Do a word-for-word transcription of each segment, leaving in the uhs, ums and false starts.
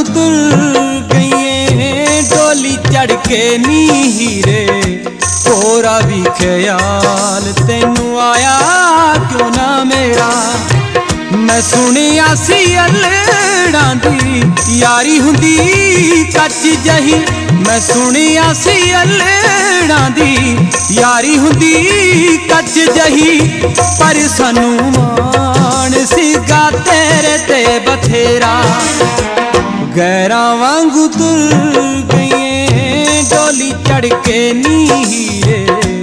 तुर गईए डोली चढ़ के नी हीरे कोरा भी ख्याल तैनू आया क्यों ना मेरा। मैं सुनिया सी अल्लड़ां दी यारी हुंदी कच जही। मैं सुनिया सी अल्लड़ां दी यारी हुंदी कच जही। पर सानू मान सीगा तेरे ते बथेरा। गैरा वांगू तुर गईए डोली चढ़ के नी हीरे।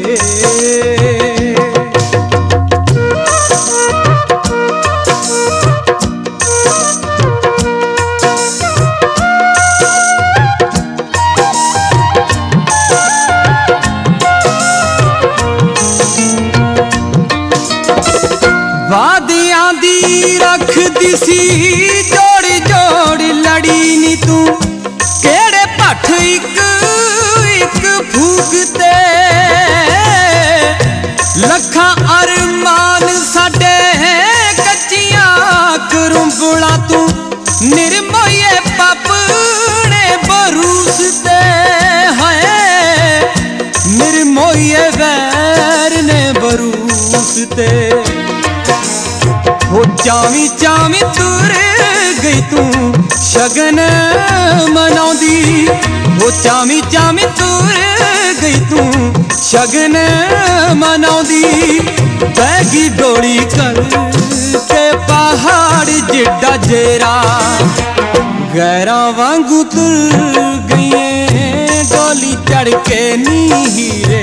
वादियां दी रख दिसी जोड़ जोड़ लड़ी नी तू। केड़े भट्ठ इक इक फूकते लखां अरमान साडे कच्चियां करुंबड़ा तू। निर्मोये पापने बरूसते है निर्मोये वैर ने बरूसते। हो चावी चावी तुर गई तू शगन मनाउंदी। हो चावी चावी तुर गई तू शगन मनाउंदी। बैगी डोली कर के पहाड़ जिड्डा जेरा। गैरा वांगू तुर गईए डोली चढ़ के नी हीरे।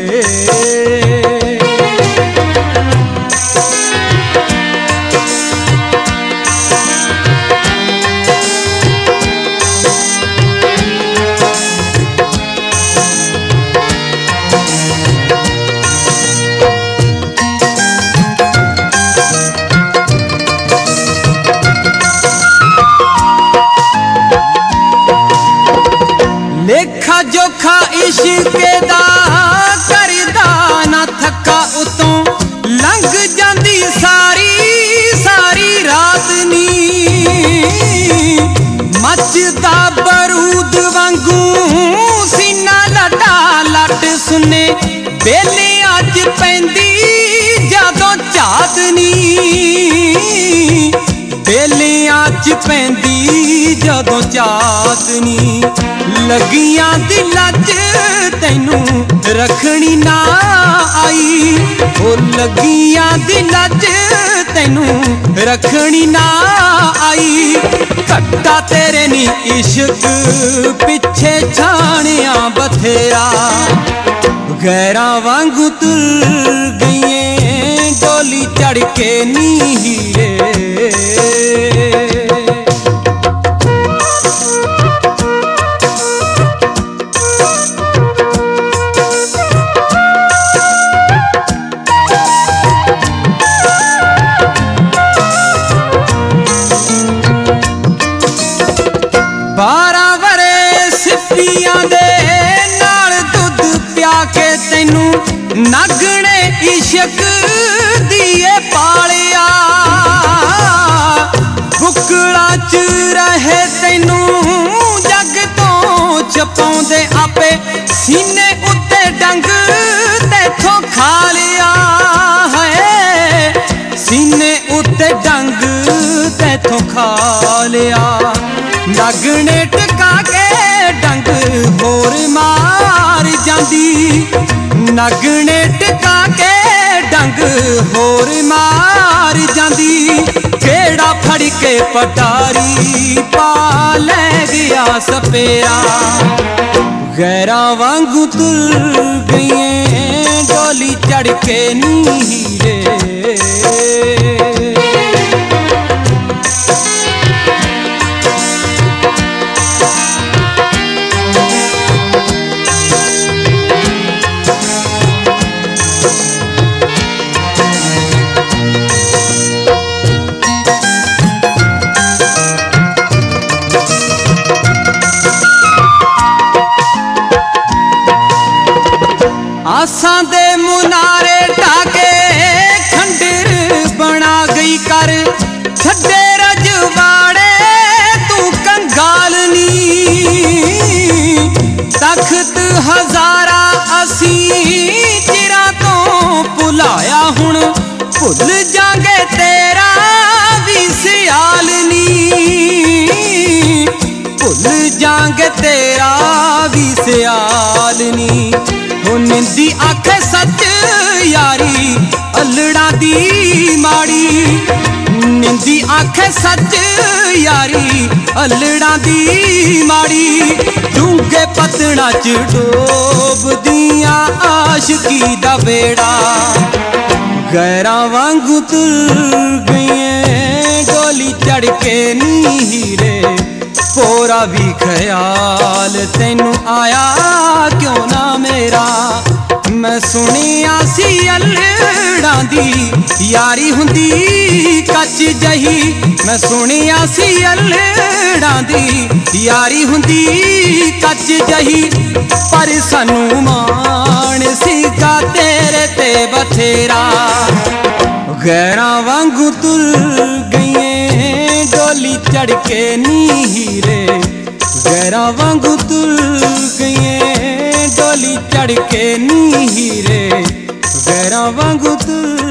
लेखा जोखा इश्के दा करदा ना थका उतों लंघ जांदी सारी सारी रात नी। मचदा बरूद वांगू सीना लटा लट सुने बेले अज पैंदी जदों चांदनी। बेले अज पैंदी जदों चांदनी। लगियां दिलां च तैनू रखनी ना आई। ओ लगियां दिलां च तैनू रखनी ना आई। कट्टा तेरे नी इश्क पिछे छाणिया बथेरा। गैरा वांगू तुर गईए डोली चढ़ के नी हीरे। बारह वरे सिप्पियां दे नाल दुध प्या के तैनू नागणे इश्क दिए पालिया। बुकड़ा च रहे तैनू जग तो छपाउंदे आपे। सीने उत्ते डंग तैथों खा लिया है। सीने उत्ते डंग तैथों खा लिया। नागणे टका के डंग होर मार जांदी। नागणे टका के डंग होर मार जांदी। केड़ा फड़ के पटारी पा ले गया सपेरा। गैरा वांगू तुर गईए डोली चढ़ के नी हीरे। आसां दे मुनारे टाके खंडर भुल जांगे तेरा भी सियाल नी, भुल जांगे तेरा भी सियाल नी। हो निंदी आखे सच यारी अल्लड़ा दी माड़ी, निंदी आखे सच यारी अल्लड़ा दी माड़ी। डूंगे पतड़ा च डोब दियां आशिकी दा बेड़ा, गैरां वांगू तुर गईए डोली चढ़ के नी हीरे। कोरा भी ख्याल तैनू आया क्यों ना मेरा, मैं सुनिया सी अल्लड़ां दी यारी हुंदी कच जही। मैं सुनिया सी अल्लड़ां दी यारी हुंदी कच जही, पर सानू मान सीगा तेरे ते बथेरा। गैरां वांगू तुर गईए डोली चढ़ के नी हीरे, गैरां वांगू तुर गईए डोली चढ़ के नी हीरे, गैरां वांगू तुर